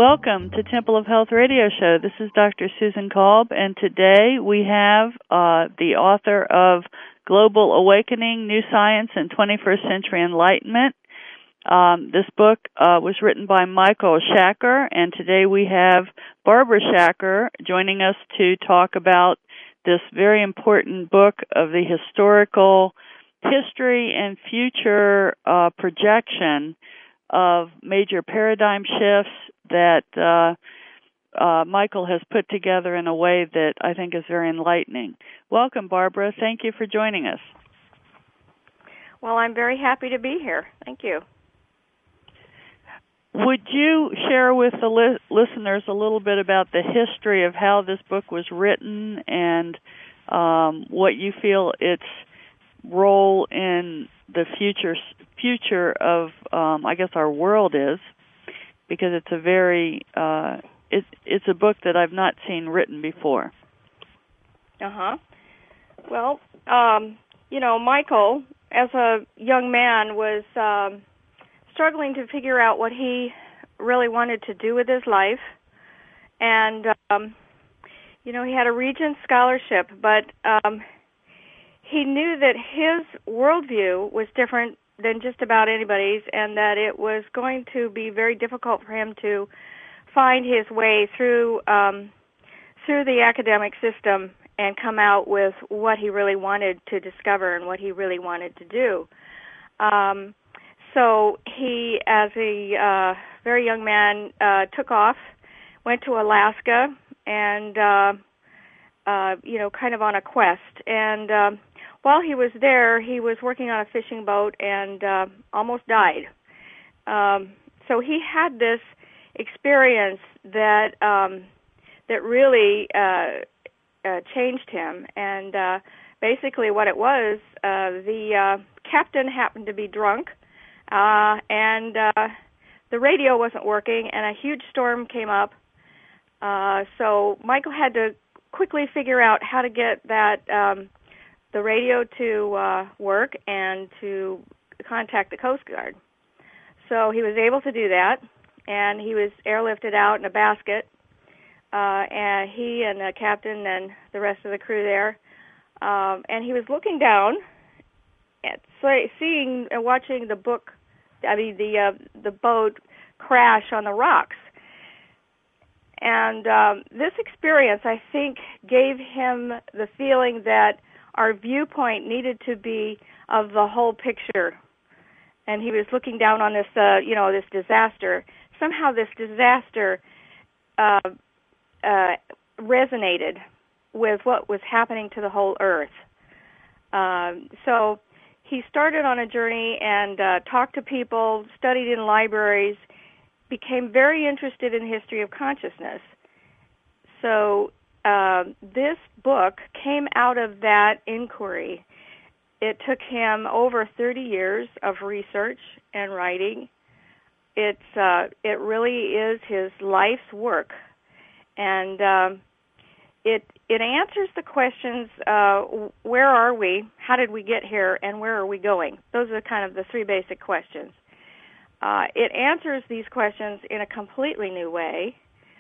Welcome to Temple of Health Radio Show. This is Dr. Susan Kolb, and today we have the author of Global Awakening, New Science and 21st Century Enlightenment. This book was written by Michael Schacher, and today we have Barbara Schacher joining us to talk about this very important book of the historical history and future projection of major paradigm shifts that Michael has put together in a way that I think is very enlightening. Welcome, Barbara. Thank you for joining us. Well, I'm very happy to be here. Thank you. Would you share with the listeners a little bit about the history of how this book was written and what you feel its role in the future of, I guess, our world is? Because it's a very, it's a book that I've not seen written before. Well, Michael, as a young man, was struggling to figure out what he really wanted to do with his life. And, he had a Regents scholarship, but he knew that his worldview was different than just about anybody's, and that it was going to be very difficult for him to find his way through the academic system and come out with what he really wanted to discover and what he really wanted to do. So he, as a very young man, took off, went to Alaska, and kind of on a quest. And while he was there, he was working on a fishing boat and almost died. So he had this experience that really changed him. And basically, what it was, the captain happened to be drunk, and the radio wasn't working, and a huge storm came up. So Michael had to quickly figure out how to get that the radio to work and to contact the Coast Guard. So he was able to do that, and he was airlifted out in a basket, and he and the captain and the rest of the crew there, and he was looking down at seeing and watching the boat crash on the rocks. And this experience, I think, gave him the feeling that our viewpoint needed to be of the whole picture. And he was looking down on this, this disaster. Somehow this disaster resonated with what was happening to the whole earth. So he started on a journey and talked to people, studied in libraries, became very interested in history of consciousness. So this book came out of that inquiry. It took him over 30 years of research and writing. It really is his life's work, and it answers the questions: where are we? How did we get here? And where are we going? Those are kind of the three basic questions. It answers these questions in a completely new way.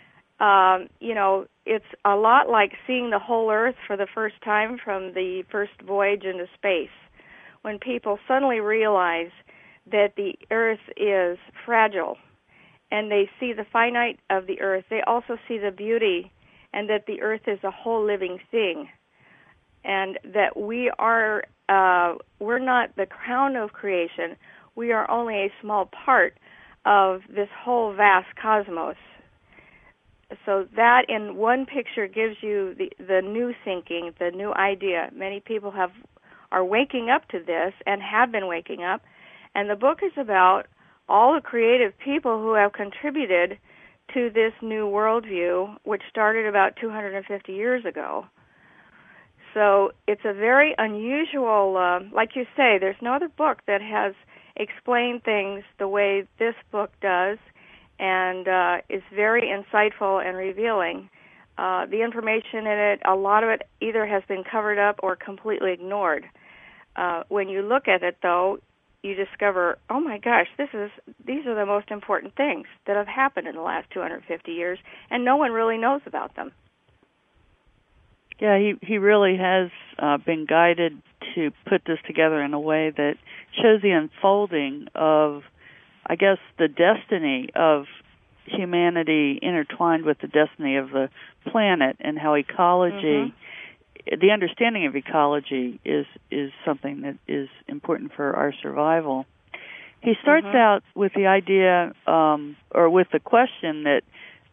It's a lot like seeing the whole Earth for the first time from the first voyage into space, when people suddenly realize that the Earth is fragile, and they see the finite of the Earth. They also see the beauty, and that the Earth is a whole living thing, and that we're not the crown of creation. We are only a small part of this whole vast cosmos. So that in one picture gives you the new thinking, the new idea. Many people are waking up to this and have been waking up. And the book is about all the creative people who have contributed to this new worldview, which started about 250 years ago. So it's a very unusual, like you say, there's no other book that has explained things the way this book does, and is very insightful and revealing. The information in it, a lot of it either has been covered up or completely ignored. When you look at it, though, you discover, oh my gosh, these are the most important things that have happened in the last 250 years, and no one really knows about them. Yeah, he really has been guided to put this together in a way that shows the unfolding of, I guess, the destiny of humanity intertwined with the destiny of the planet, and how ecology, the understanding of ecology is something that is important for our survival. He starts out with the idea, or with the question that,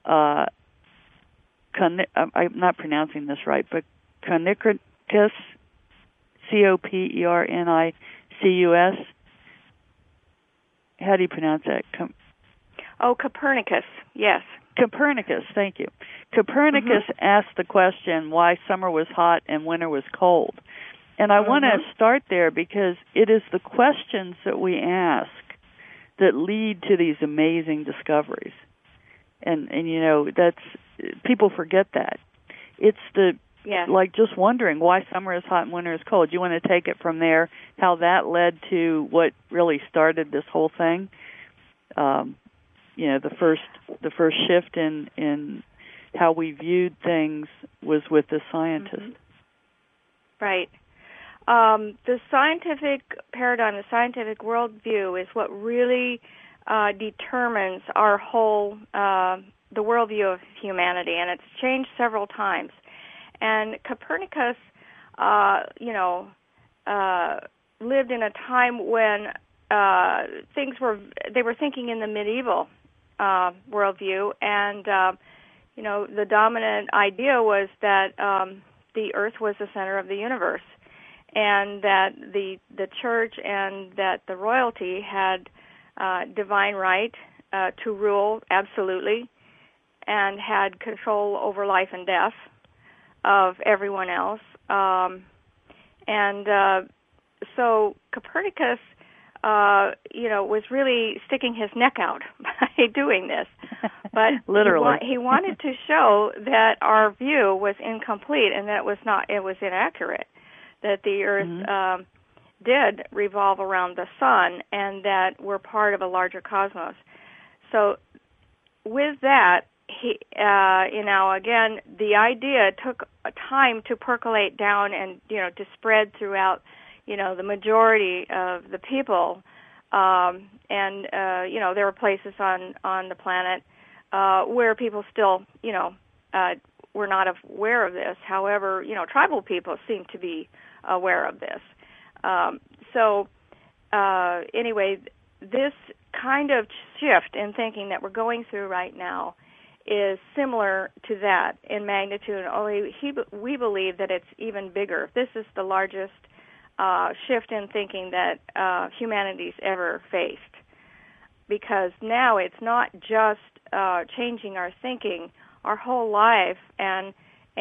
I'm not pronouncing this right, but Copernicus, Copernicus. How do you pronounce that? Copernicus, yes. Copernicus, thank you. Copernicus asked the question why summer was hot and winter was cold. And I want to start there because it is the questions that we ask that lead to these amazing discoveries. And you know, that's, people forget that. It's the, like, just wondering why summer is hot and winter is cold. You want to take it from there, how that led to what really started this whole thing? You know, the first shift in how we viewed things was with the scientist. Right. The scientific paradigm, the scientific worldview is what really determines our whole, the worldview of humanity, and it's changed several times. And Copernicus, lived in a time when they were thinking in the medieval worldview, and the dominant idea was that the Earth was the center of the universe, and that the church and that the royalty had divine right to rule absolutely, and had control over life and death of everyone else. So Copernicus, was really sticking his neck out by doing this. But literally, he wanted to show that our view was incomplete and that it was inaccurate, that the Earth did revolve around the sun and that we're part of a larger cosmos. So with that, again, the idea took time to percolate down and, to spread throughout, the majority of the people. There were places on the planet where people still, were not aware of this. However, tribal people seem to be aware of this. Anyway, this kind of shift in thinking that we're going through right now is similar to that in magnitude, only we believe that it's even bigger. This is the largest shift in thinking that humanity's ever faced, because now it's not just changing our thinking, our whole life and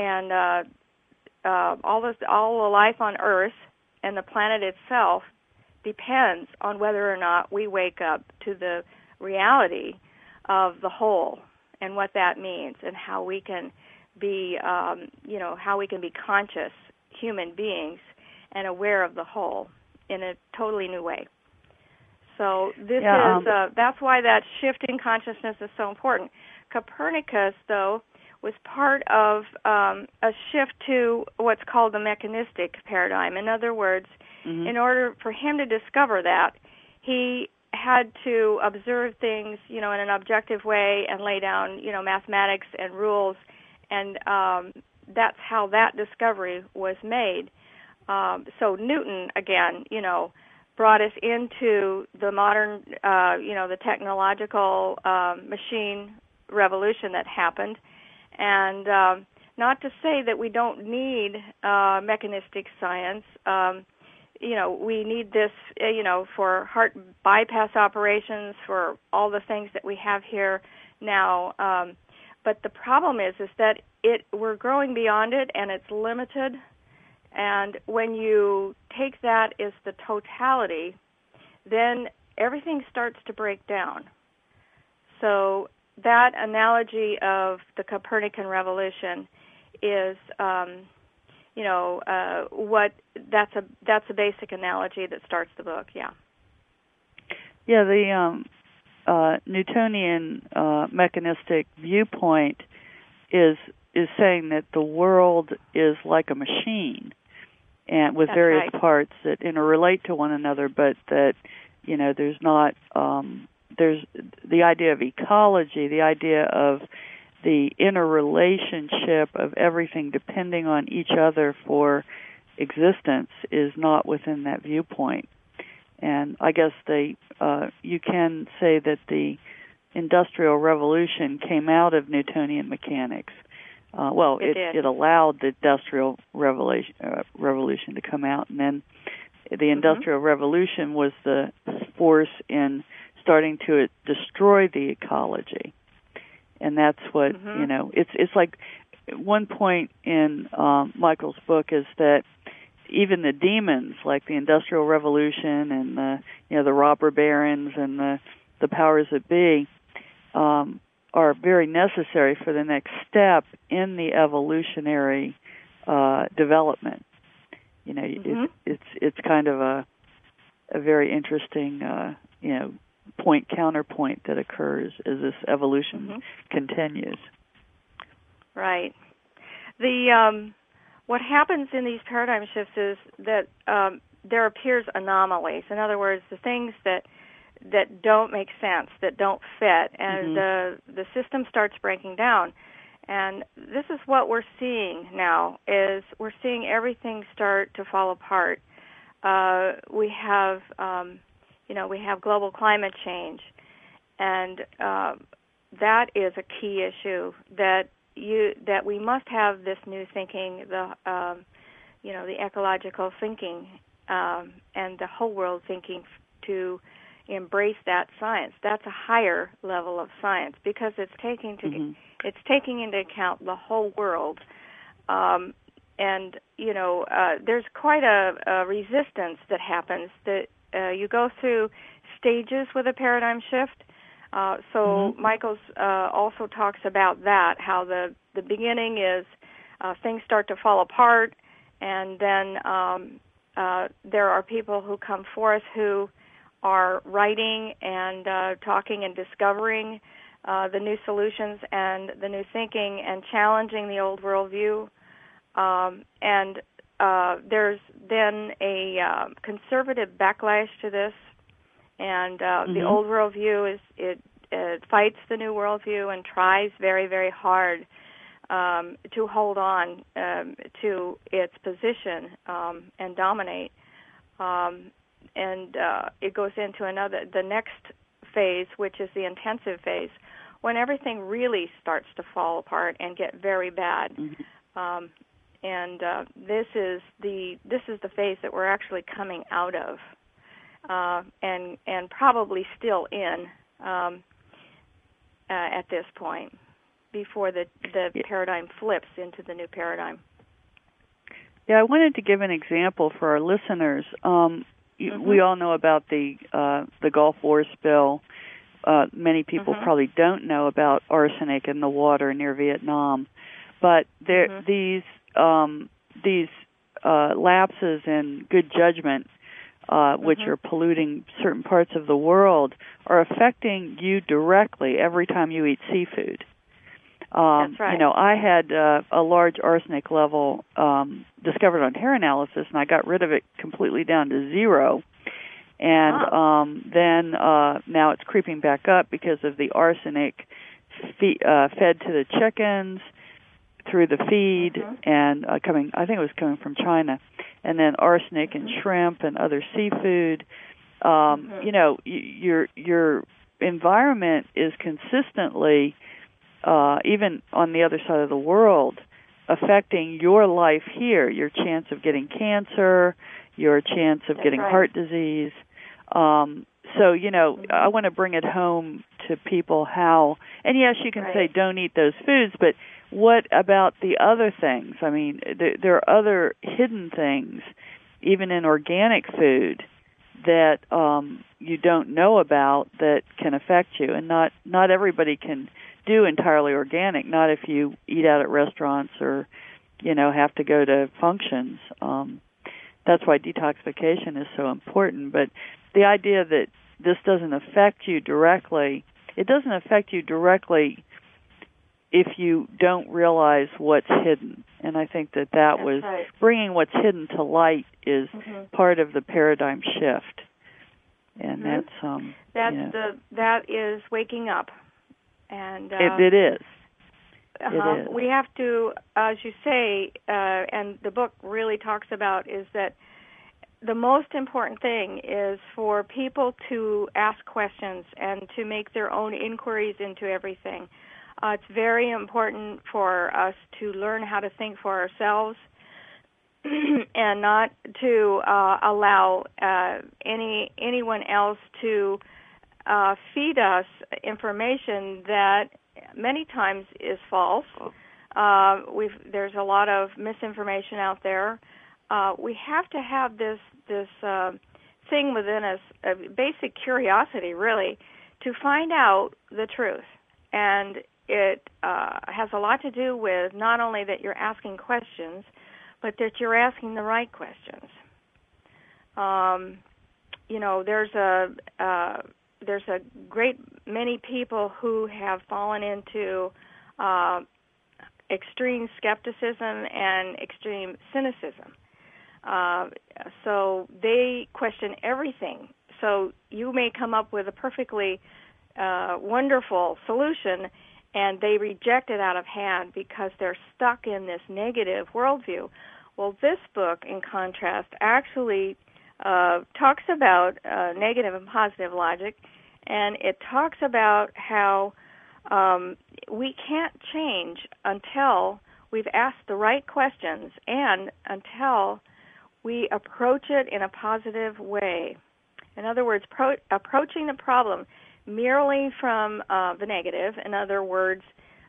all the life on Earth and the planet itself depends on whether or not we wake up to the reality of the whole and what that means, and how we can be, how we can be conscious human beings and aware of the whole in a totally new way. So this that's why that shift in consciousness is so important. Copernicus, though, was part of a shift to what's called the mechanistic paradigm. In other words, in order for him to discover that, he had to observe things, in an objective way and lay down, mathematics and rules, and that's how that discovery was made. So Newton, again, brought us into the modern, the technological machine revolution that happened. And not to say that we don't need mechanistic science. We need this, for heart bypass operations, for all the things that we have here now. But the problem is that we're growing beyond it, and it's limited. And when you take that as the totality, then everything starts to break down. So that analogy of the Copernican revolution is, that's a basic analogy that starts the book. Yeah. Yeah, the Newtonian mechanistic viewpoint is saying that the world is like a machine, and with various parts that interrelate to one another, but that there's not there's the idea of ecology, the idea of the interrelationship of everything depending on each other for existence is not within that viewpoint. And I guess you can say that the Industrial Revolution came out of Newtonian mechanics. It allowed the Industrial Revolution to come out, and then the Industrial Revolution was the force in starting to destroy the ecology. And that's what, it's like one point in Michael's book is that even the demons, like the Industrial Revolution and the robber barons and the powers that be, are very necessary for the next step in the evolutionary development. It's kind of a very interesting point counterpoint that occurs as this evolution continues. Right. What happens in these paradigm shifts is that there appears anomalies. In other words, the things that don't make sense, that don't fit, and the system starts breaking down. And this is what we're seeing now, is we're seeing everything start to fall apart. We have global climate change, and that is a key issue that we must have this new thinking, the ecological thinking, and the whole world thinking to embrace that science. That's a higher level of science because it's taking into account the whole world. There's quite a resistance that happens. That you go through stages with a paradigm shift. Michael's also talks about that, how the beginning is things start to fall apart, and then there are people who come forth who are writing and talking and discovering the new solutions and the new thinking and challenging the old worldview. There's then a conservative backlash to this, and the old worldview it fights the new worldview and tries very, very hard to hold on to its position and dominate. It goes into the next phase, which is the intensive phase, when everything really starts to fall apart and get very bad. This is the phase that we're actually coming out of, and probably still in at this point, before the paradigm flips into the new paradigm. Yeah, I wanted to give an example for our listeners. We all know about the Gulf War spill. Many people probably don't know about arsenic in the water near Vietnam, but these lapses in good judgment, which are polluting certain parts of the world, are affecting you directly every time you eat seafood. That's right. I had a large arsenic level discovered on hair analysis, and I got rid of it completely down to 0. And then now it's creeping back up because of the arsenic fed to the chickens through the feed and I think it was coming from China, and then arsenic in shrimp and other seafood. Your environment is consistently, even on the other side of the world, affecting your life here, your chance of getting cancer, your chance of getting heart disease. I want to bring it home to people how, and yes, you can say don't eat those foods, but what about the other things? I mean, there are other hidden things, even in organic food, that you don't know about that can affect you. And not everybody can do entirely organic, not if you eat out at restaurants or, have to go to functions. That's why detoxification is so important. But the idea that this doesn't affect you directly. It doesn't affect you directly if you don't realize what's hidden. And I think that That's was right. Bringing what's hidden to light is part of the paradigm shift. And that is waking up. And it is. It is. We have to, as you say, and the book really talks about, is that the most important thing is for people to ask questions and to make their own inquiries into everything. It's very important for us to learn how to think for ourselves and not to allow anyone else to feed us information that many times is false. There's a lot of misinformation out there. We have to have this thing within us, a basic curiosity, really, to find out the truth. And it has a lot to do with not only that you're asking questions, but that you're asking the right questions. There's a great many people who have fallen into extreme skepticism and extreme cynicism. So they question everything. So you may come up with a perfectly wonderful solution, and they reject it out of hand because they're stuck in this negative worldview. Well, this book, in contrast, actually talks about negative and positive logic, and it talks about how we can't change until we've asked the right questions and until we approach it in a positive way. In other words, approaching the problem merely from the negative, in other words,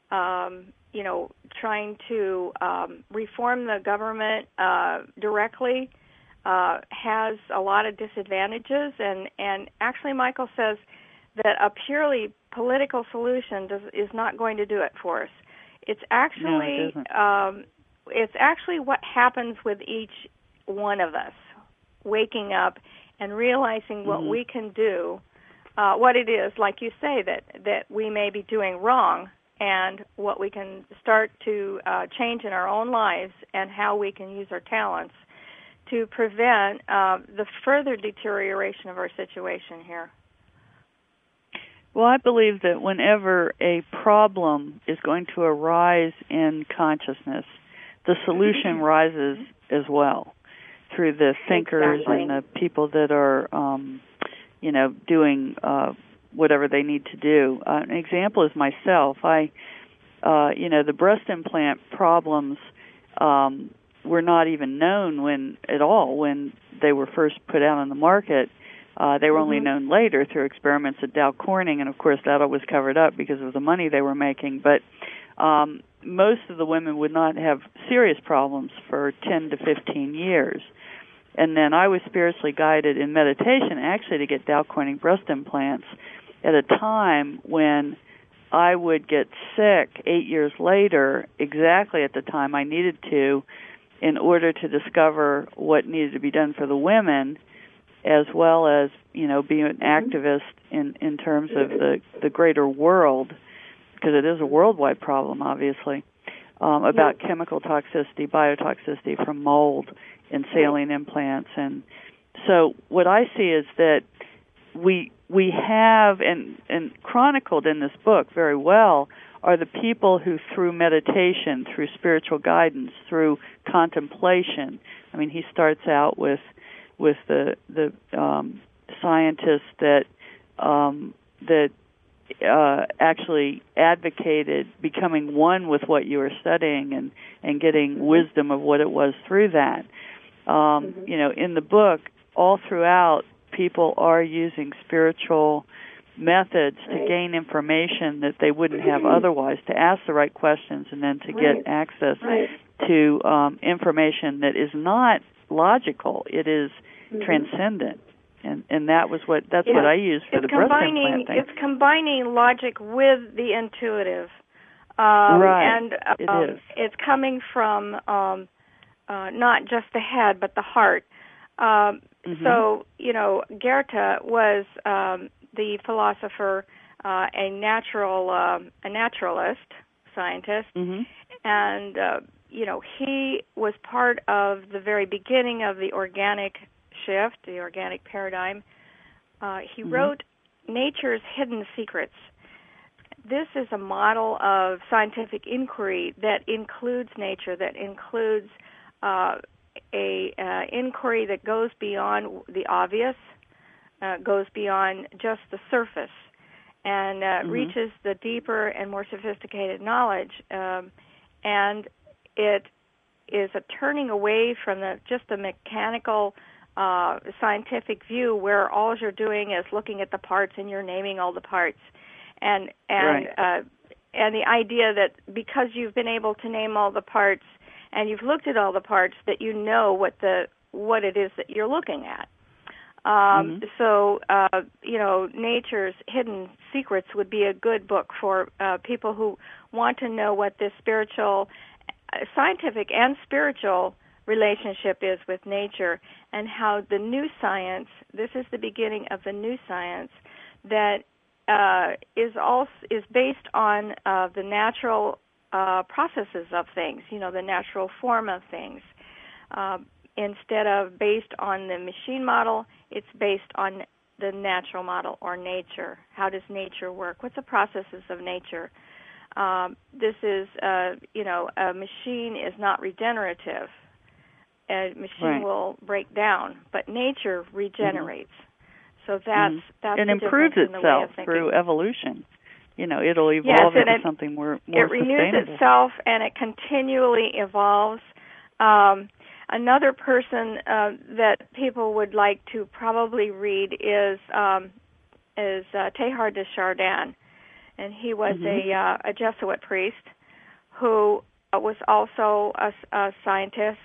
trying to reform the government directly has a lot of disadvantages, and actually Michael says that a purely political solution is not going to do it for us. It's actually it's actually what happens with each one of us, waking up and realizing what we can do, what it is, like you say, that we may be doing wrong, and what we can start to change in our own lives, and how we can use our talents to prevent the further deterioration of our situation here. Well, I believe that whenever a problem is going to arise in consciousness, the solution rises as well through the thinkers and the people that are, doing whatever they need to do. An example is myself. The breast implant problems were not even known when they were first put out on the market. They were only known later through experiments at Dow Corning, and of course that was covered up because of the money they were making. But most of the women would not have serious problems for 10 to 15 years. And then I was spiritually guided in meditation actually to get Dow Corning breast implants at a time when I would get sick 8 years later, exactly at the time I needed to, in order to discover what needed to be done for the women, as well as, being an activist in terms of the greater world, because it is a worldwide problem, obviously, about chemical toxicity, biotoxicity from mold in saline implants. And so what I see is that we have, and chronicled in this book very well, are the people who, through meditation, through spiritual guidance, through contemplation, I mean, he starts out with the scientists that actually advocated becoming one with what you were studying and getting wisdom of what it was through that. In the book, all throughout, people are using spiritual methods to gain information that they wouldn't have otherwise, to ask the right questions and then to get access to information that is not logical. It is transcendent. And that's what I use for the breast implant thing. It's combining logic with the intuitive. And it is. It's coming from not just the head, but the heart. So, Goethe was the philosopher, a naturalist, scientist, and he was part of the very beginning of the organic shift, the organic paradigm. He wrote Nature's Hidden Secrets. This is a model of scientific inquiry that includes nature, that includes a inquiry that goes beyond the obvious, goes beyond just the surface, and reaches the deeper and more sophisticated knowledge. And it is a turning away from just the mechanical scientific view where all you're doing is looking at the parts and you're naming all the parts. And the idea that because you've been able to name all the parts and you've looked at all the parts, that you know what it is that you're looking at. So Nature's Hidden Secrets would be a good book for people who want to know what this scientific and spiritual relationship is with nature, and how the new science, this is the beginning of the new science, that is based on the natural processes of things, the natural form of things. Instead of based on the machine model, it's based on the natural model, or nature. How does nature work? What's the processes of nature? This is, a machine is not regenerative. A machine will break down, but nature regenerates. So that's it improves itself through evolution. It'll evolve into something more sustainable. It renews itself, and it continually evolves. Another person that people would like to probably read is Teilhard de Chardin, and he was a Jesuit priest who was also a scientist.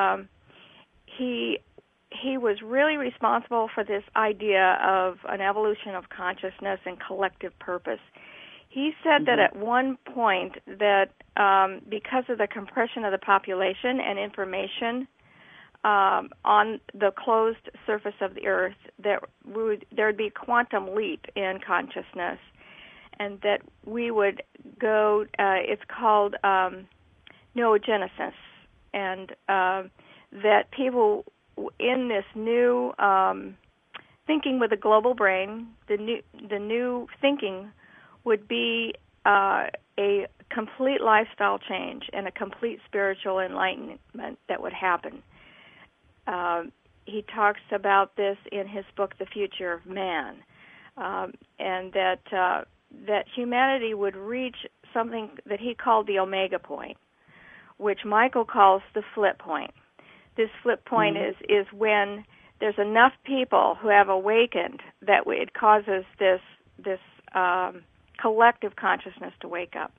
He was really responsible for this idea of an evolution of consciousness and collective purpose. He said that at one point that because of the compression of the population and information on the closed surface of the Earth, there would be a quantum leap in consciousness, and that we would go, it's called noogenesis, and that people in this new thinking with a global brain, the new thinking would be a complete lifestyle change and a complete spiritual enlightenment that would happen. He talks about this in his book, The Future of Man, and that humanity would reach something that he called the omega point, which Michael calls the flip point. This flip point is when there's enough people who have awakened that it causes this collective consciousness to wake up.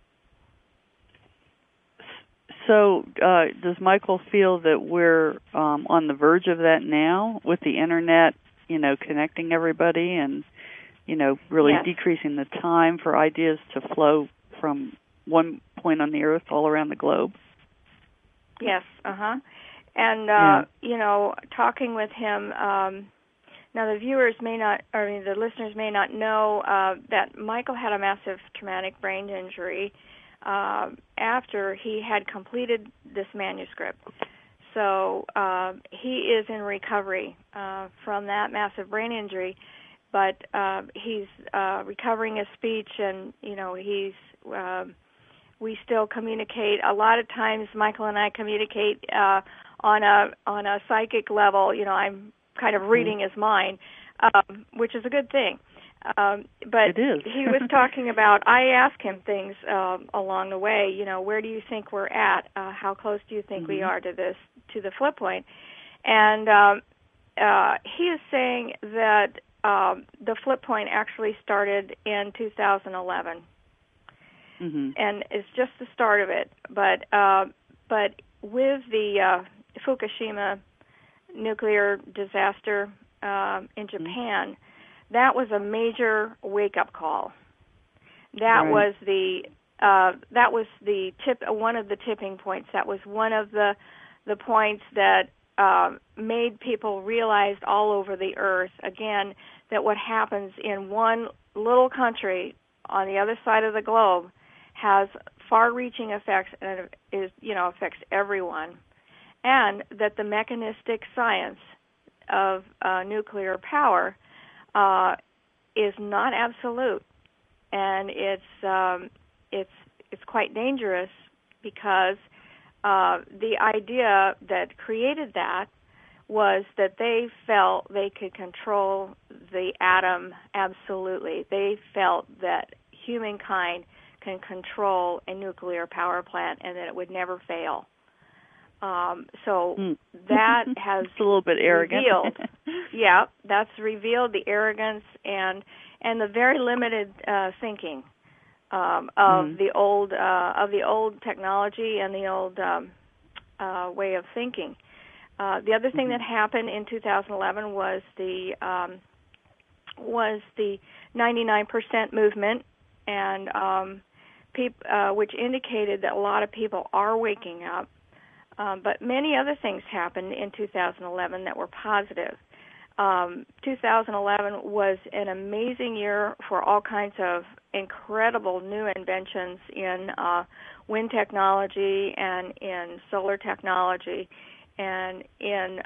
So does Michael feel that we're on the verge of that now with the Internet, connecting everybody and, really decreasing the time for ideas to flow from one point on the Earth all around the globe? Yes, And, talking with him, now the the listeners may not know that Michael had a massive traumatic brain injury after he had completed this manuscript. So he is in recovery from that massive brain injury, but he's recovering his speech, and, we still communicate. A lot of times Michael and I communicate on a psychic level. I'm kind of reading his mind, which is a good thing. But it is. He was talking about, I asked him things along the way, where do you think we're at? How close do you think we are to the flip point? And he is saying that the flip point actually started in 2011. And it's just the start of it. But with the Fukushima nuclear disaster in Japan, that was a major wake-up call. That was the tip, one of the tipping points. That was one of the points that made people realize all over the earth, again, that what happens in one little country on the other side of the globe has far-reaching effects, and it affects everyone, and that the mechanistic science of nuclear power is not absolute, and it's quite dangerous, because the idea that created that was that they felt they could control the atom absolutely. They felt that humankind can control a nuclear power plant and that it would never fail. That has it's a little bit arrogant. Revealed, yeah, that's revealed the arrogance and the very limited thinking of the old technology and the old way of thinking. The other thing that happened in 2011 was the 99% movement, and which indicated that a lot of people are waking up. But many other things happened in 2011 that were positive. 2011 was an amazing year for all kinds of incredible new inventions in wind technology and in solar technology, and in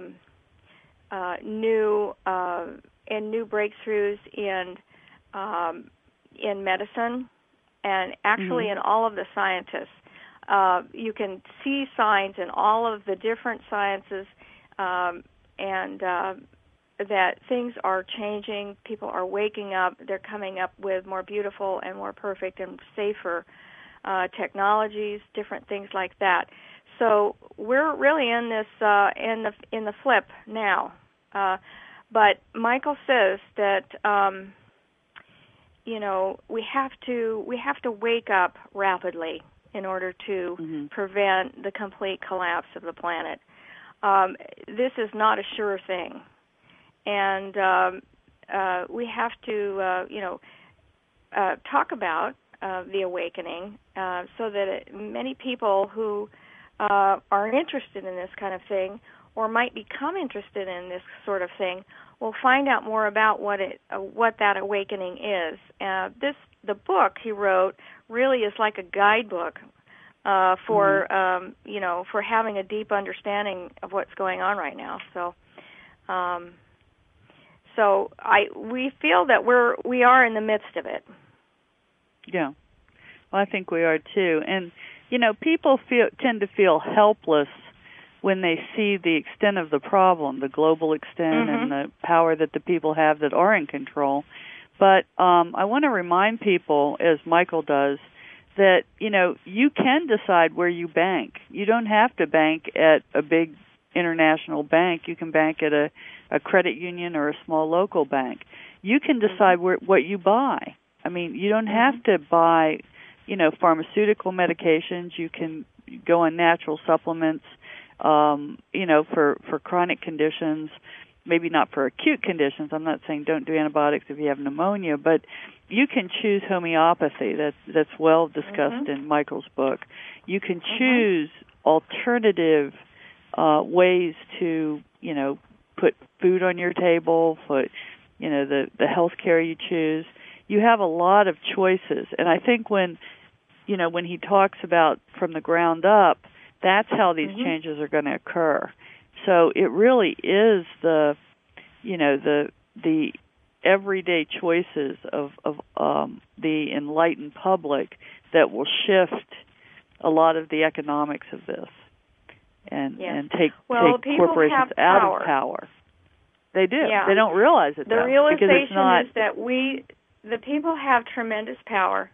new breakthroughs in medicine, and actually in all of the scientists. You can see signs in all of the different sciences, and that things are changing. People are waking up. They're coming up with more beautiful and more perfect and safer technologies, different things like that. So we're really in this in the flip now. But Michael says that we have to wake up rapidly in order to prevent the complete collapse of the planet. This is not a sure thing, and we have to talk about the awakening so that many people who are interested in this kind of thing, or might become interested in this sort of thing, will find out more about what that awakening is. The book he wrote really is like a guidebook for having a deep understanding of what's going on right now. So we feel that we are in the midst of it. Yeah, well, I think we are too, and people tend to feel helpless when they see the extent of the problem, the global extent, and the power that the people have that are in control. But I want to remind people, as Michael does, that you can decide where you bank. You don't have to bank at a big international bank. You can bank at a credit union or a small local bank. You can decide what you buy. I mean, you don't have to buy pharmaceutical medications. You can go on natural supplements, for chronic conditions, maybe not for acute conditions. I'm not saying don't do antibiotics if you have pneumonia, but you can choose homeopathy. That's well discussed in Michael's book. You can choose alternative ways to, put food on your table, put, the health care you choose. You have a lot of choices, and I think when he talks about from the ground up, that's how these changes are going to occur. So it really is the everyday choices of the enlightened public that will shift a lot of the economics of this and take corporations out of power. They do. Yeah. They don't realize it, The realization is that the people have tremendous power,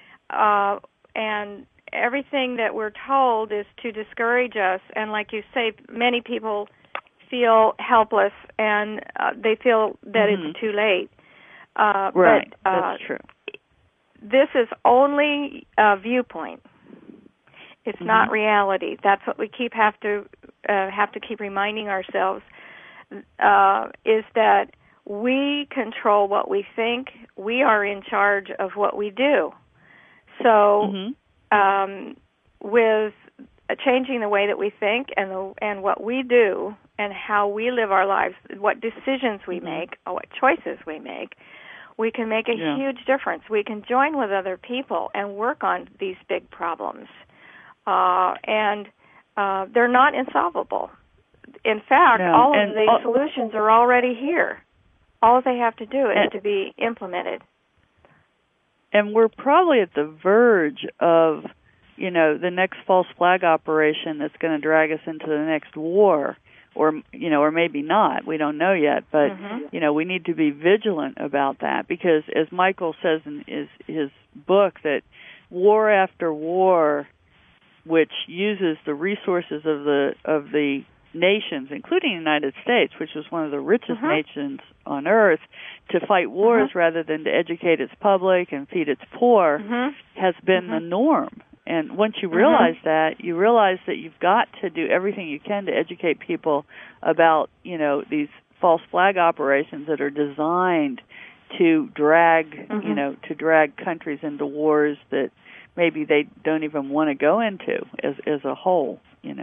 and everything that we're told is to discourage us. And like you say, many people feel helpless, and they feel that it's too late. Right, that's true. This is only a viewpoint. It's not reality. That's what we have to keep reminding ourselves, is that we control what we think. We are in charge of what we do. So with changing the way that we think and what we do and how we live our lives, what decisions we make, or what choices we make, we can make a huge difference. We can join with other people and work on these big problems. And they're not insolvable. In fact, all of the solutions are already here. All they have to do is to be implemented. And we're probably at the verge of, the next false flag operation that's going to drag us into the next war, or maybe not. We don't know yet, but we need to be vigilant about that, because as Michael says in his book, that war after war, which uses the resources of the nations, including the United States, which was one of the richest nations on earth, to fight wars rather than to educate its public and feed its poor, has been the norm. And once you realize that, you realize that you've got to do everything you can to educate people about, these false flag operations that are designed to drag, to drag countries into wars that maybe they don't even want to go into as a whole,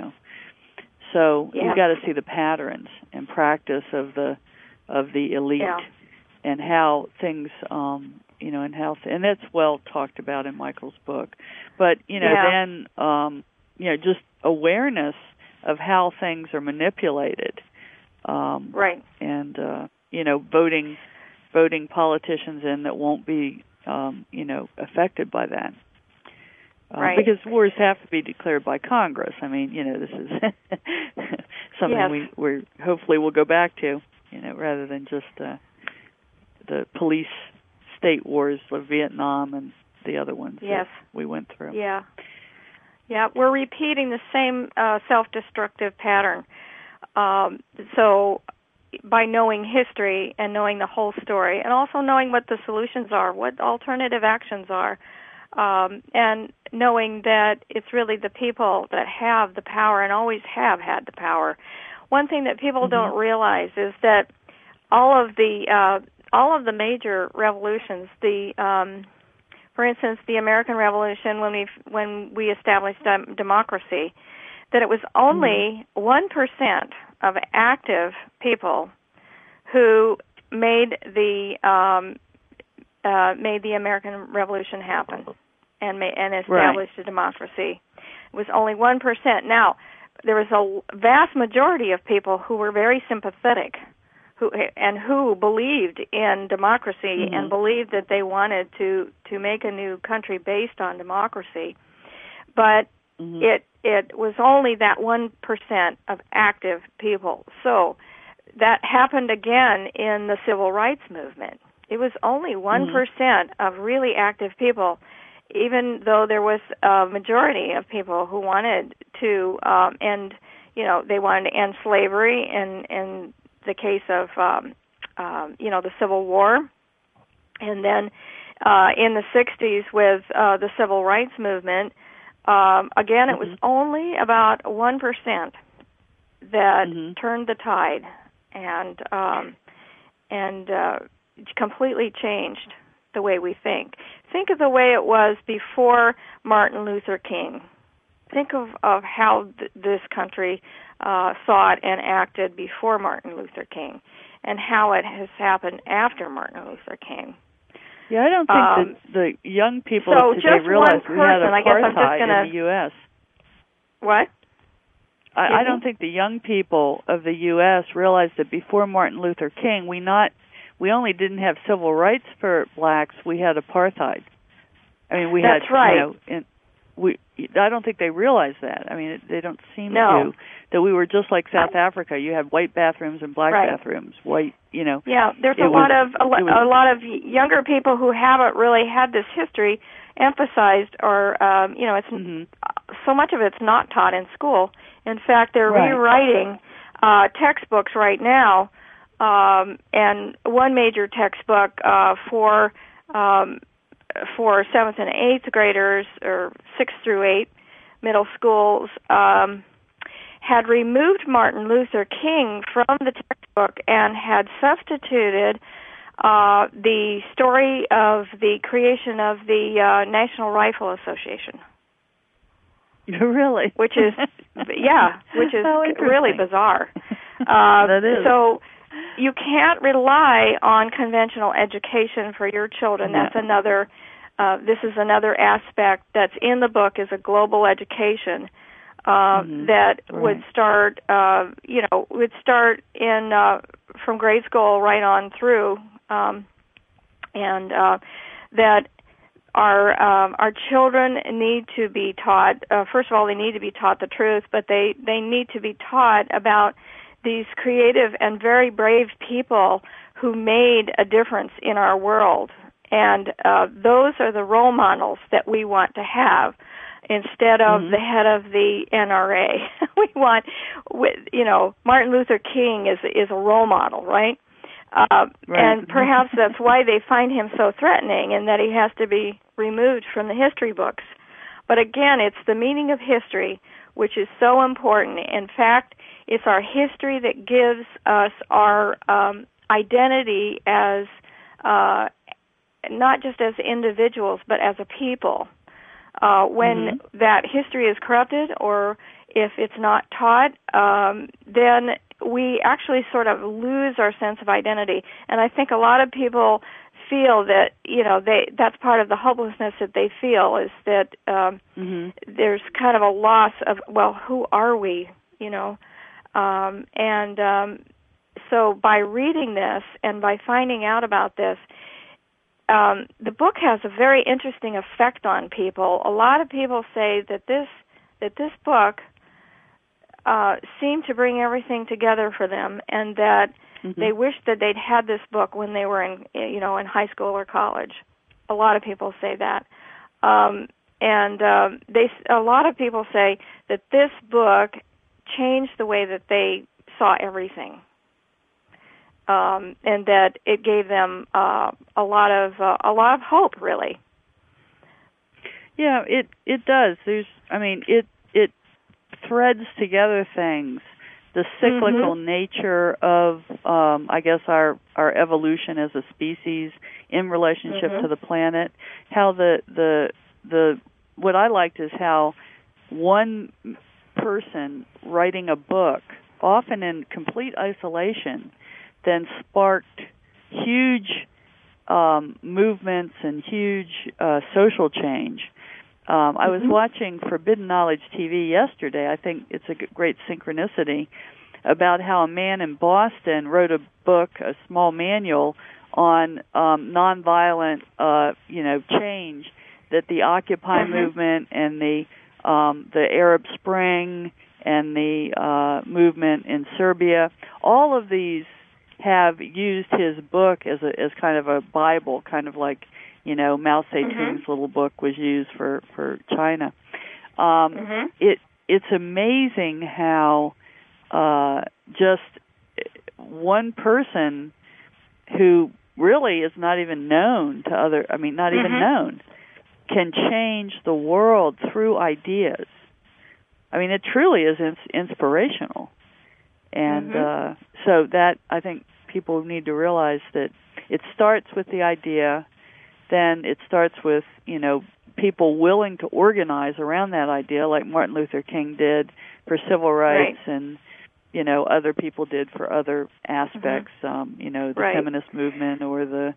So you've got to see the patterns and practice of the elite and how things, and that's well talked about in Michael's book. But then just awareness of how things are manipulated, right? And voting politicians in that won't be affected by that. Right. Because wars have to be declared by Congress. I mean, this is something we hopefully will go back to, rather than just the police state wars of Vietnam and the other ones that we went through. Yeah. Yeah, we're repeating the same self-destructive pattern. So by knowing history and knowing the whole story, and also knowing what the solutions are, what alternative actions are, and knowing that it's really the people that have the power and always have had the power. One thing that people don't realize is that all of the major revolutions, for instance, the American Revolution, when we established democracy, that it was only 1% of active people who made the American Revolution happen and established a democracy. It was only 1%. Now, there was a vast majority of people who were very sympathetic, who believed in democracy and believed that they wanted to make a new country based on democracy. But it was only that 1% of active people. So that happened again in the Civil Rights Movement. It was only 1% of really active people, even though there was a majority of people who wanted to end, they wanted to end slavery in the case of, the Civil War. And then in the 60s with the Civil Rights Movement, again, it was only about 1% that turned the tide and completely changed the way we think. Think of the way it was before Martin Luther King. Think of how this country thought and acted before Martin Luther King, and how it has happened after Martin Luther King. Yeah, I don't think that the young people today realize we had apartheid in the U.S. What? I don't think the young people of the U.S. realize that before Martin Luther King, we only didn't have civil rights for blacks; we had apartheid. I mean, we That's had, right. I don't think they realize that. I mean, they don't seem to. That we were just like South Africa. You had white bathrooms and black bathrooms. White, Yeah, there's a lot of younger people who haven't really had this history emphasized, or it's so much of it's not taught in school. In fact, they're rewriting textbooks right now, and one major textbook for 7th and 8th graders, or 6th through 8 middle schools, had removed Martin Luther King from the textbook and had substituted the story of the creation of the National Rifle Association. Really? Which is, which is really bizarre. That is. So you can't rely on conventional education for your children. No. That's another. This is another aspect that's in the book, is a global education that would start. Would start in from grade school right on through, and that our children need to be taught. First of all, they need to be taught the truth, but they need to be taught about these creative and very brave people who made a difference in our world. And those are the role models that we want to have instead of the head of the NRA. We want, Martin Luther King is a role model, right? And perhaps that's why they find him so threatening, and that he has to be removed from the history books. But again, it's the meaning of history, which is so important. In fact, it's our history that gives us our identity as not just as individuals, but as a people. When that history is corrupted, or if it's not taught, then we actually sort of lose our sense of identity. And I think a lot of people feel that, that's part of the hopelessness that they feel, is that there's kind of a loss of, well, who are we, so by reading this and by finding out about this, the book has a very interesting effect on people. A lot of people say that this book seemed to bring everything together for them, and that they wish that they'd had this book when they were in high school or college. A lot of people say that, and a lot of people say that this book changed the way that they saw everything. And that it gave them a lot of hope, really. Yeah, it does. It threads together things. The cyclical nature of, I guess, our evolution as a species in relationship to the planet. How the what I liked is how one person writing a book, often in complete isolation, then sparked huge movements and huge social change. I was watching Forbidden Knowledge TV yesterday. I think it's a great synchronicity about how a man in Boston wrote a book, a small manual on nonviolent, change that the Occupy movement and the Arab Spring and the movement in Serbia, all of these have used his book as kind of a Bible, kind of like, Mao Zedong's little book was used for China. It's amazing how just one person who really is not even known to not even known, can change the world through ideas. It truly is inspirational. And so that, I think people need to realize that it starts with the idea, then it starts with, people willing to organize around that idea, like Martin Luther King did for civil rights, and, other people did for other aspects, the feminist movement or the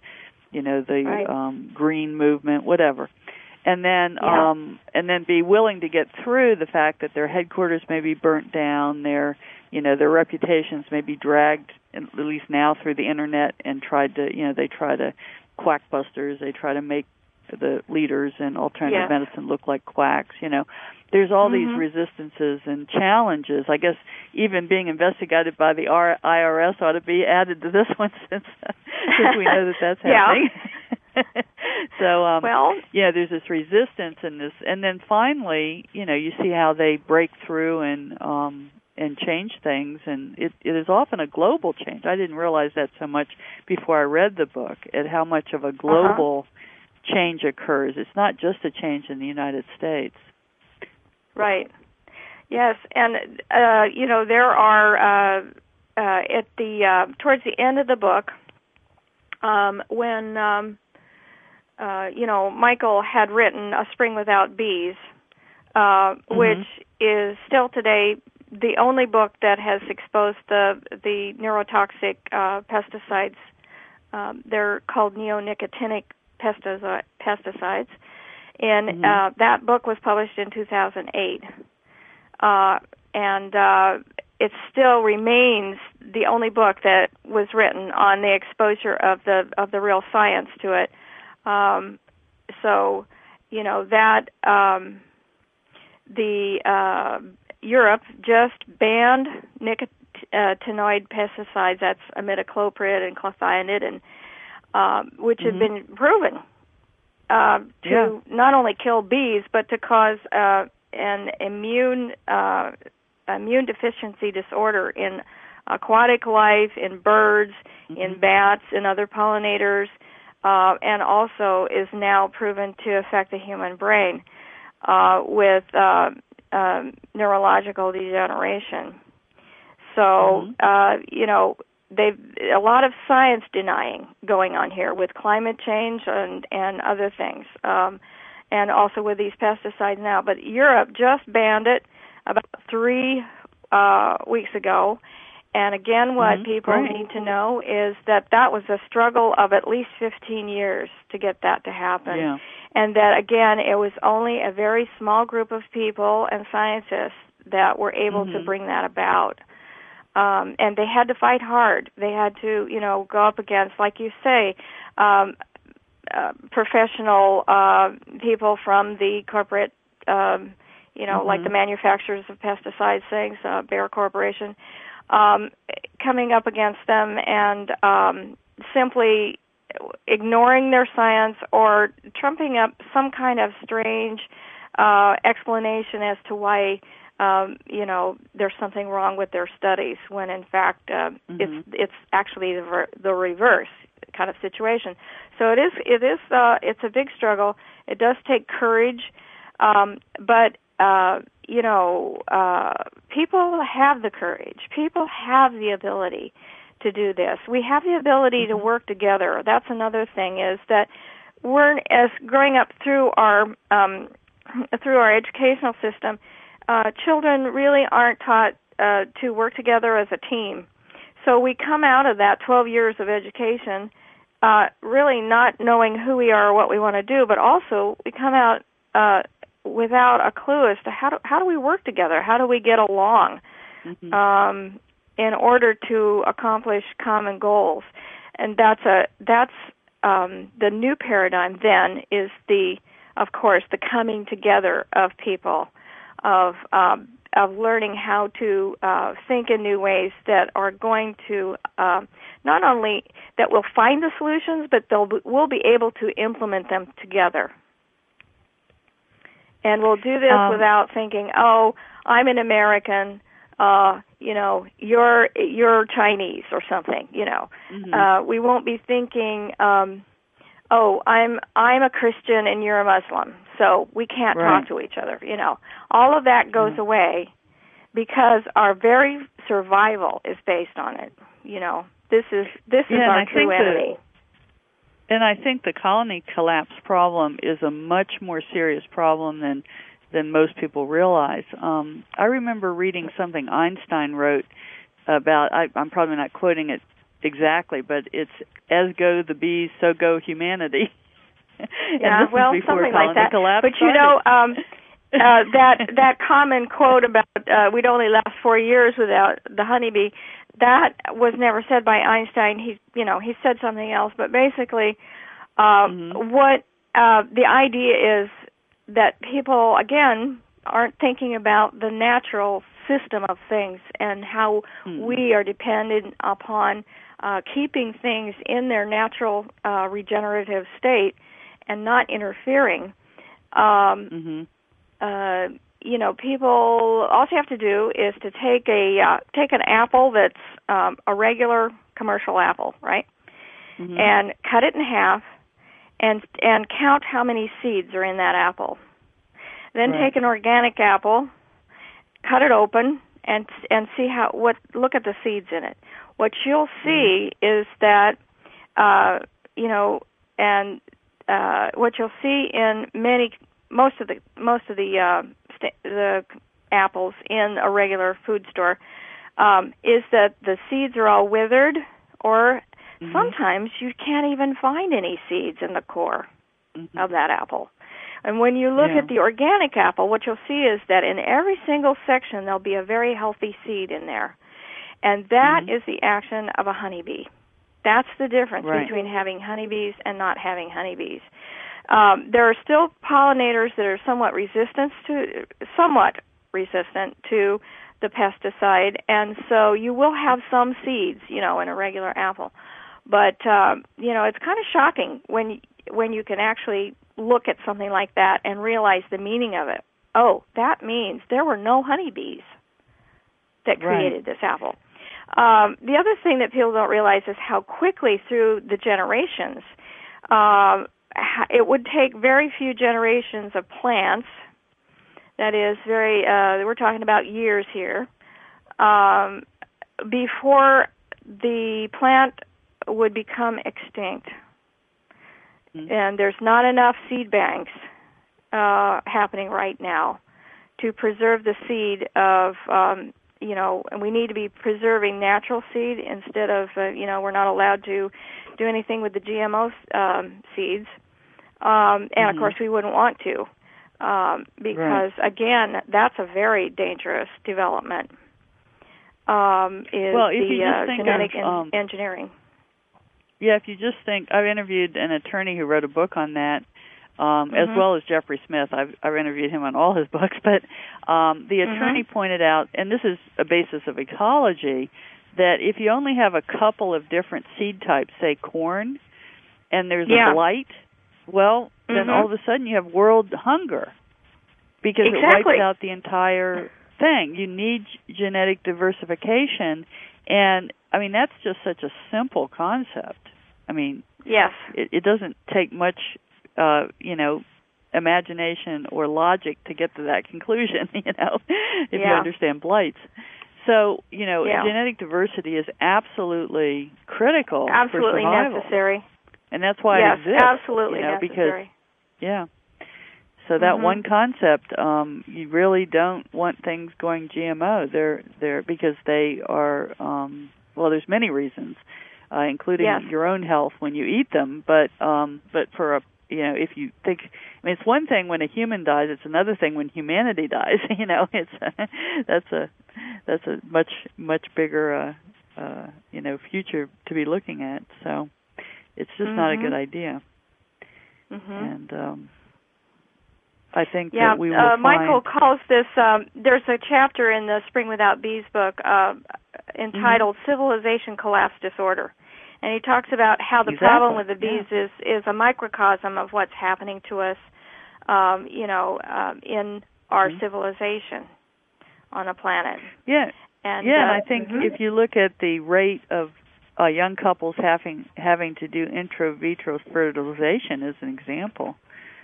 green movement, whatever. And then be willing to get through the fact that their headquarters may be burnt down, their reputations may be dragged, at least now, through the internet, and they try to quackbusters, they try to make the leaders in alternative medicine look like quacks. There's all these resistances and challenges. I guess even being investigated by the IRS ought to be added to this one, since we know that's happening. So, there's this resistance in this, and then finally, you see how they break through and change things, and it is often a global change. I didn't realize that so much before I read the book, at how much of a global change occurs. It's not just a change in the United States. Right. Yes, and there are at the towards the end of the book, when Michael had written A Spring Without Bees, which is still today the only book that has exposed the neurotoxic pesticides. They're called neonicotinic pesticides. And that book was published in 2008. And it still remains the only book that was written on the exposure of the real science to it. So, you know, that Europe just banned nicotinoid pesticides, that's imidacloprid and clethodim, and which have been proven to not only kill bees but to cause an immune deficiency disorder in aquatic life, in birds, in bats, and other pollinators, and also is now proven to affect the human brain with neurological degeneration. So, you know, they've a lot of science denying going on here with climate change and other things, and also with these pesticides now. But Europe just banned it about 3 weeks ago. And again, what people need to know is that was a struggle of at least 15 years to get that to happen. Yeah. And that, again, it was only a very small group of people and scientists that were able to bring that about. And they had to fight hard. They had to, you know, go up against, like you say, professional people from the corporate, you know, like the manufacturers of pesticides things, Bayer Corporation, coming up against them and simply ignoring their science or trumping up some kind of strange explanation as to why you know, there's something wrong with their studies, when in fact it's actually the reverse kind of situation. So it's a big struggle. It does take courage, but you know, people have the courage. People have the ability to do this. We have the ability to work together. That's another thing, is that we're, as growing up through our educational system, children really aren't taught to work together as a team. So we come out of that 12 years of education really not knowing who we are or what we want to do, but also we come out without a clue as to how do we work together? How do we get along in order to accomplish common goals? And that's the new paradigm. Then is of course, the coming together of people, of learning how to think in new ways that are going to not only that will find the solutions, but we'll be able to implement them together. And we'll do this without thinking, oh, I'm an American, you know, you're Chinese or something, you know. We won't be thinking, oh, I'm a Christian and you're a Muslim, so we can't talk to each other, you know. All of that goes away because our very survival is based on it, you know. This is our true enemy. And I think the colony collapse problem is a much more serious problem than most people realize. I remember reading something Einstein wrote about, I'm probably not quoting it exactly, but it's as go the bees, so go humanity. Yeah, well, something like that. But you know, that common quote about we'd only last 4 years without the honeybee, that was never said by Einstein. He said something else, but basically, what the idea is that people again aren't thinking about the natural system of things and how we are dependent upon keeping things in their natural regenerative state and not interfering. You know, people, all you have to do is to take an apple that's a regular commercial apple, right? And cut it in half and count how many seeds are in that apple. Then take an organic apple, cut it open, and see look at the seeds in it. What you'll see is that you know, and what you'll see in most of the the apples in a regular food store is that the seeds are all withered, or sometimes you can't even find any seeds in the core of that apple. And when you look at the organic apple, what you'll see is that in every single section there'll be a very healthy seed in there. And that is the action of a honeybee. That's the difference between having honeybees and not having honeybees. There are still pollinators that are somewhat resistant to the pesticide, and so you will have some seeds, in a regular apple. But it's kind of shocking when you can actually look at something like that and realize the meaning of it. Oh, that means there were no honeybees that created this apple. The other thing that people don't realize is how quickly through the generations, it would take very few generations of plants, that is we're talking about years here, before the plant would become extinct. And there's not enough seed banks happening right now to preserve the seed of, and we need to be preserving natural seed instead of, we're not allowed to do anything with the GMO seeds. And, of course, we wouldn't want to because, again, that's a very dangerous development, genetic engineering. Yeah, if you just think, I've interviewed an attorney who wrote a book on that, as well as Jeffrey Smith. I've interviewed him on all his books, but the attorney pointed out, and this is a basis of ecology, that if you only have a couple of different seed types, say corn, and there's a blight, well, then all of a sudden you have world hunger because it wipes out the entire thing. You need genetic diversification, and, that's just such a simple concept. It doesn't take much, imagination or logic to get to that conclusion, if you understand blights. So, genetic diversity is absolutely critical for survival. Necessary. And that's why it exists. Absolutely necessary. Because, so that one concept, you really don't want things going GMO. They're because they are, there's many reasons, including your own health when you eat them. But for if you think, it's one thing when a human dies; it's another thing when humanity dies. That's a much bigger, future to be looking at. So it's just not a good idea. And I think that we will find... Michael calls this, there's a chapter in the Spring Without Bees book entitled Civilization Collapse Disorder. And he talks about how the problem with the bees is a microcosm of what's happening to us, in our civilization on a planet. Yeah, and I think if you look at the rate of young couples having to do intra vitro fertilization as an example,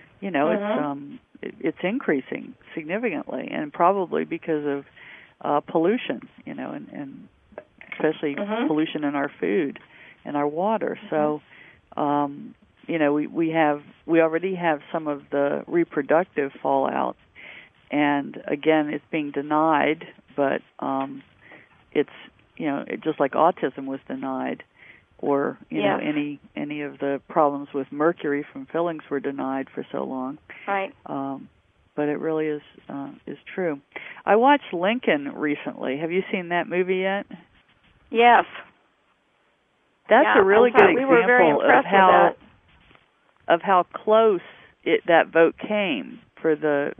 it's increasing significantly, and probably because of pollution, and especially pollution in our food and our water. So, we already have some of the reproductive fallout, and again, it's being denied, but it's just like autism was denied, or any of the problems with mercury from fillings were denied for so long. Right. But it really is true. I watched Lincoln recently. Have you seen that movie yet? Yes. That's a really good example of how close that vote came for the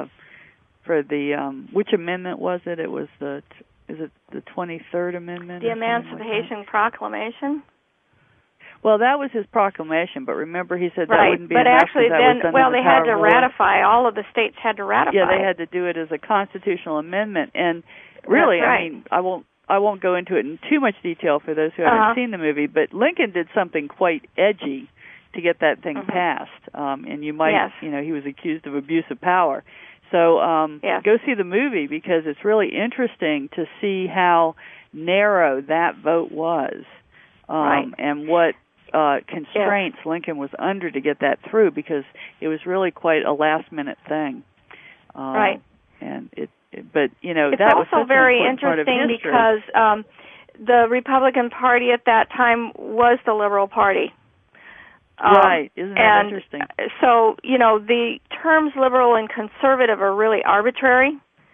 which amendment was it? It was is it the 23rd Amendment? The Emancipation Proclamation? Well, that was his proclamation, but remember he said that wouldn't be enough. But actually then, they had to ratify, all of the states had to ratify. Yeah, they had to do it as a constitutional amendment. And really, I won't go into it in too much detail for those who haven't seen the movie, but Lincoln did something quite edgy to get that thing passed. And you might, he was accused of abuse of power. So go see the movie because it's really interesting to see how narrow that vote was and what constraints Lincoln was under to get that through, because it was really quite a last-minute thing. And but it's that was also such very an important part of interesting history. because the Republican Party at that time was the Liberal Party. Right, isn't that interesting? So, the terms liberal and conservative are really arbitrary.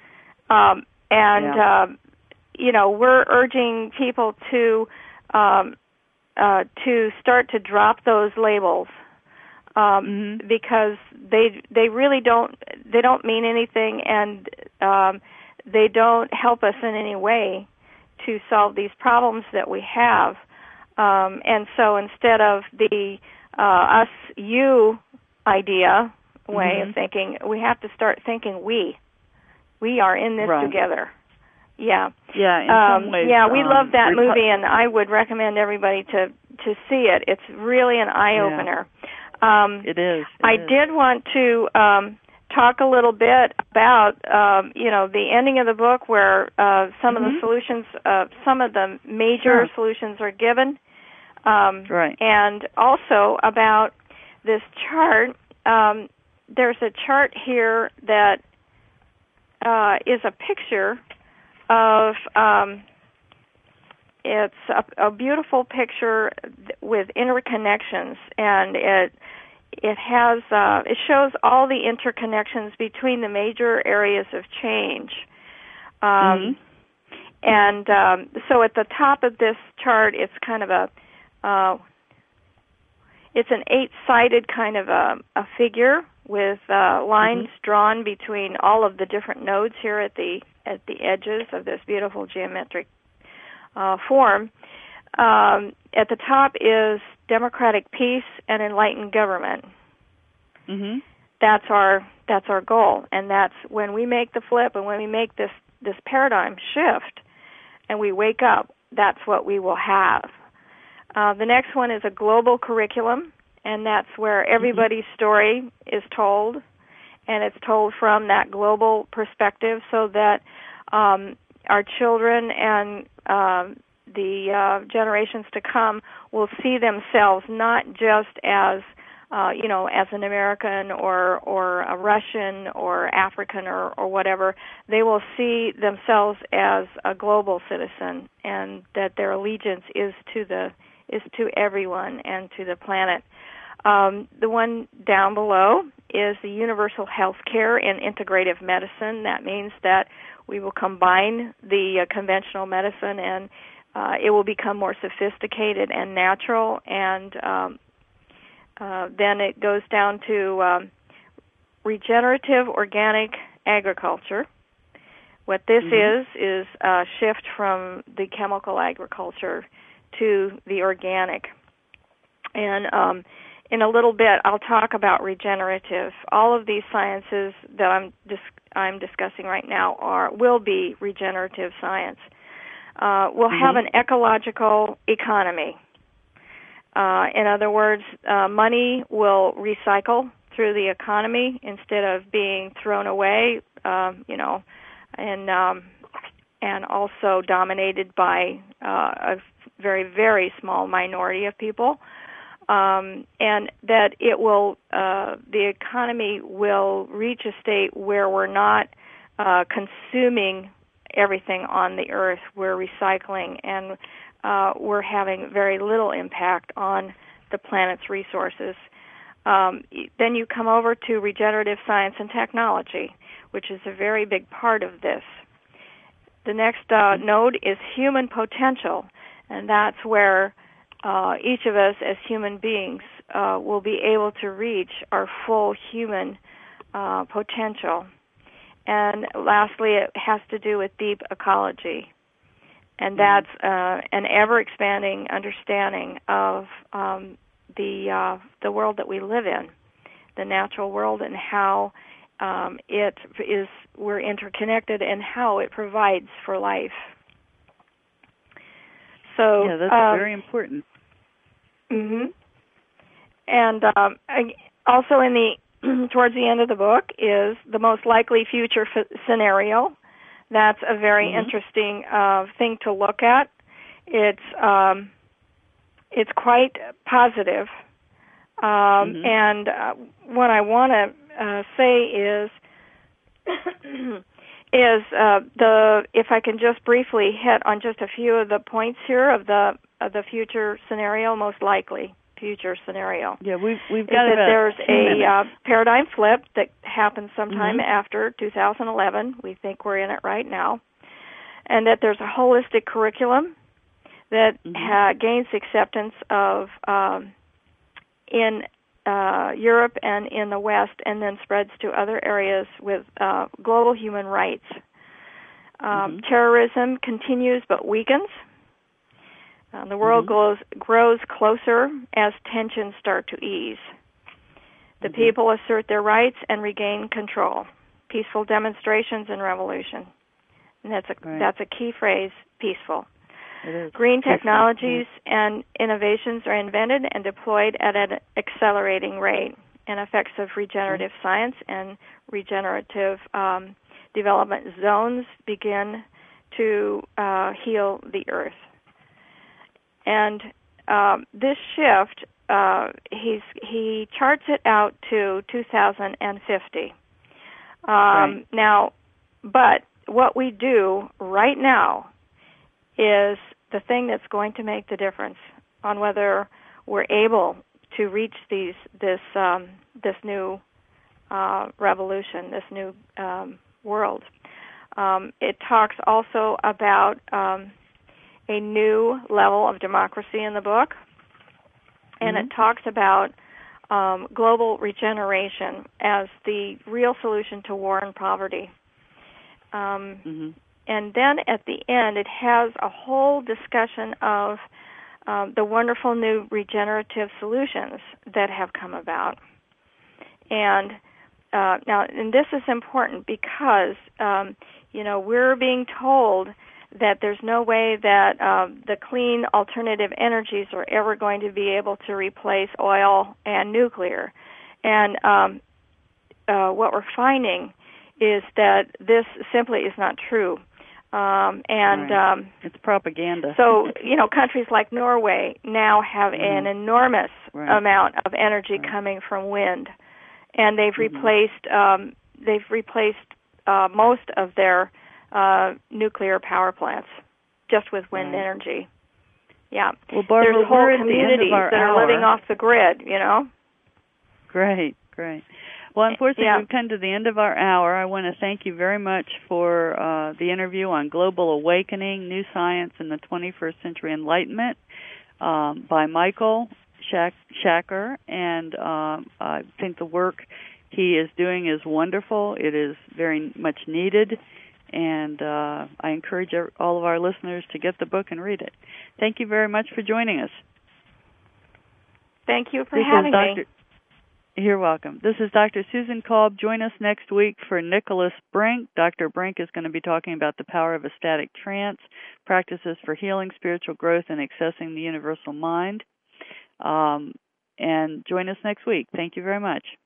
We're urging people to start to drop those labels because they really don't mean anything, and they don't help us in any way to solve these problems that we have. And so instead of the us, you idea way of thinking, we have to start thinking we are in this together. Yeah. Yeah, in some ways. Yeah, we love that movie, and I would recommend everybody to see it. It's really an eye-opener. It is. I did want to talk a little bit about, the ending of the book where some of the solutions, some of the major solutions are given. Right. And also about this chart. There's a chart here that is a picture of, it's a beautiful picture with interconnections, and it has it shows all the interconnections between the major areas of change. And so at the top of this chart, it's kind of it's an 8-sided kind of a figure with lines drawn between all of the different nodes here at the edges of this beautiful geometric form. At the top is democratic peace and enlightened government. That's our goal, and that's when we make the flip and when we make this paradigm shift, and we wake up. That's what we will have. The next one is a global curriculum, and that's where everybody's story is told, and it's told from that global perspective so that our children and the generations to come will see themselves not just as, as an American or a Russian or African or whatever. They will see themselves as a global citizen, and that their allegiance is to everyone and to the planet. The one down below is the universal health care and integrative medicine. That means that we will combine the conventional medicine, and it will become more sophisticated and natural. And then it goes down to regenerative organic agriculture. What this is a shift from the chemical agriculture to the organic. And in a little bit, I'll talk about regenerative. All of these sciences that I'm discussing right now will be regenerative science. We'll have an ecological economy. In other words, money will recycle through the economy instead of being thrown away, and also dominated by a very, very small minority of people. And that it will, the economy will reach a state where we're not consuming everything on the earth. We're recycling, and we're having very little impact on the planet's resources. Then you come over to regenerative science and technology, which is a very big part of this. The next node is human potential, and that's where each of us as human beings will be able to reach our full human potential. And lastly, it has to do with deep ecology, and that's an ever-expanding understanding of the world that we live in, the natural world, and how we're interconnected, and how it provides for life. So yeah, that's very important. And also in the towards the end of the book is the most likely future scenario. That's a very interesting thing to look at. It's quite positive. And what I want to say is is if I can just briefly hit on just a few of the points here of the future scenario, most likely future scenario. Yeah, we've got about there's 2 minutes. Paradigm flip that happens sometime after 2011. We think we're in it right now, and that there's a holistic curriculum that gains acceptance of in Europe and in the West, and then spreads to other areas with global human rights. Terrorism continues but weakens. The world grows closer as tensions start to ease. The people assert their rights and regain control. Peaceful demonstrations and revolution. And that's a key phrase, peaceful. It is. Green technologies and innovations are invented and deployed at an accelerating rate, and effects of regenerative science and regenerative development zones begin to heal the earth. And this shift, he charts it out to 2050. Now, but what we do right now is the thing that's going to make the difference on whether we're able to reach this new revolution, this new world. It talks also about a new level of democracy in the book, and it talks about global regeneration as the real solution to war and poverty. And then at the end, it has a whole discussion of the wonderful new regenerative solutions that have come about. And now, and this is important because we're being told that there's no way that the clean alternative energies are ever going to be able to replace oil and nuclear. And what we're finding is that this simply is not true. It's propaganda. So, countries like Norway now have an enormous amount of energy coming from wind, and they've replaced most of their nuclear power plants just with wind energy. Yeah. Well, Barbara, there's whole we're at the communities end of our that are living off the grid. Great. Well, unfortunately, we've come to the end of our hour. I want to thank you very much for the interview on Global Awakening, New Science in the 21st Century Enlightenment by Michael Schacker. And I think the work he is doing is wonderful. It is very much needed. And I encourage all of our listeners to get the book and read it. Thank you very much for joining us. Thank you for having me. You're welcome. This is Dr. Susan Kolb. Join us next week for Nicholas Brink. Dr. Brink is going to be talking about the power of ecstatic trance, practices for healing, spiritual growth, and accessing the universal mind. And join us next week. Thank you very much.